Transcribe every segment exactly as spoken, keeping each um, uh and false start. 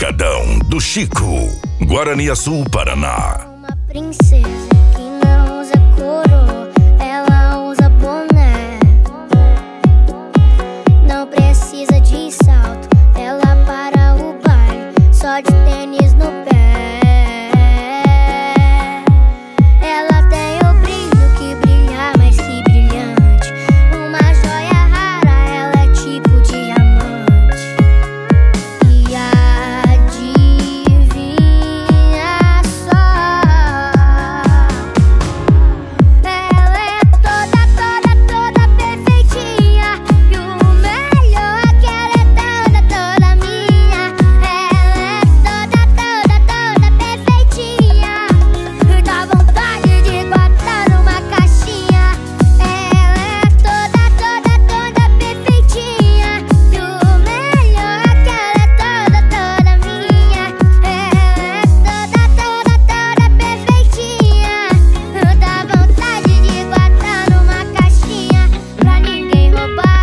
Pancadão do Chico, Guaraniaçu, Paraná. Uma princesa que não usa coroa, ela usa boné. Não precisa de salto, ela para o baile só de tênis no pé. Ela tem o brilho que brilha mais que brilhante, uma joia rara, ela é tipo diamante. E adivinha só, ela é toda, toda, toda perfeitinha. E o melhor é que ela é toda, toda minha. Ela é toda, toda, toda perfeitinha. Dá vontade de guardar numa caixinha. Ela é toda, toda, toda perfeitinha. E o melhor é que ela é toda, toda minha. Ela é toda, toda, toda perfeitinha. Dá vontade de guardar numa caixinha pra ninguém roubar.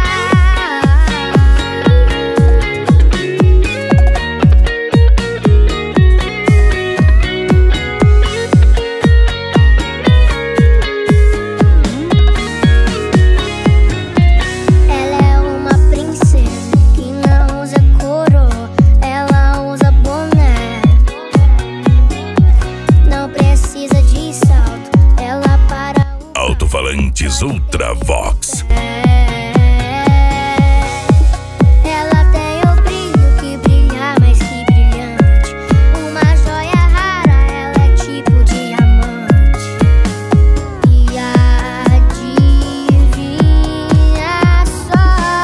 Ela é uma princesa que não usa coroa, ela usa boné. Não precisa de salto, ela para o Alto-falantes Ultravox. Ela tem o brilho que brilha mais que brilhante, uma joia rara, ela é tipo diamante. E adivinha só,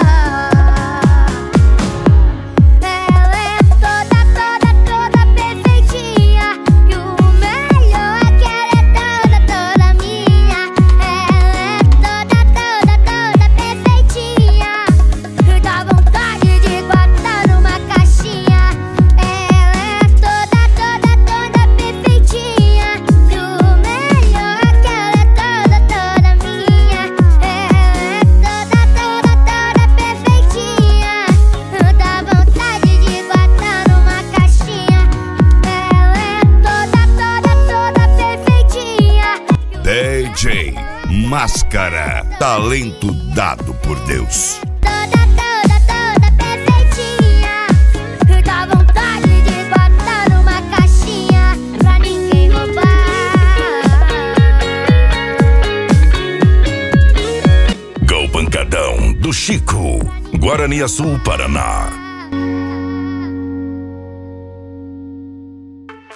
ela é toda, toda, toda perfeitinha. E o melhor é que ela é toda, toda minha. Ela é toda, toda, toda perfeitinha. Dá vontade de guardar numa caixinha. Ela é toda, toda, toda perfeitinha. E o melhor é que ela é toda, toda minha. Ela é toda, toda, toda perfeitinha. Dá vontade de guardar numa caixinha. Ela é toda, toda, toda perfeitinha. D J Máscara, talento dado por Deus. Toda, toda, toda perfeitinha. Dá vontade de guardar numa caixinha pra ninguém roubar. Go Pancadão do Chico, Guaraniaçu, Paraná.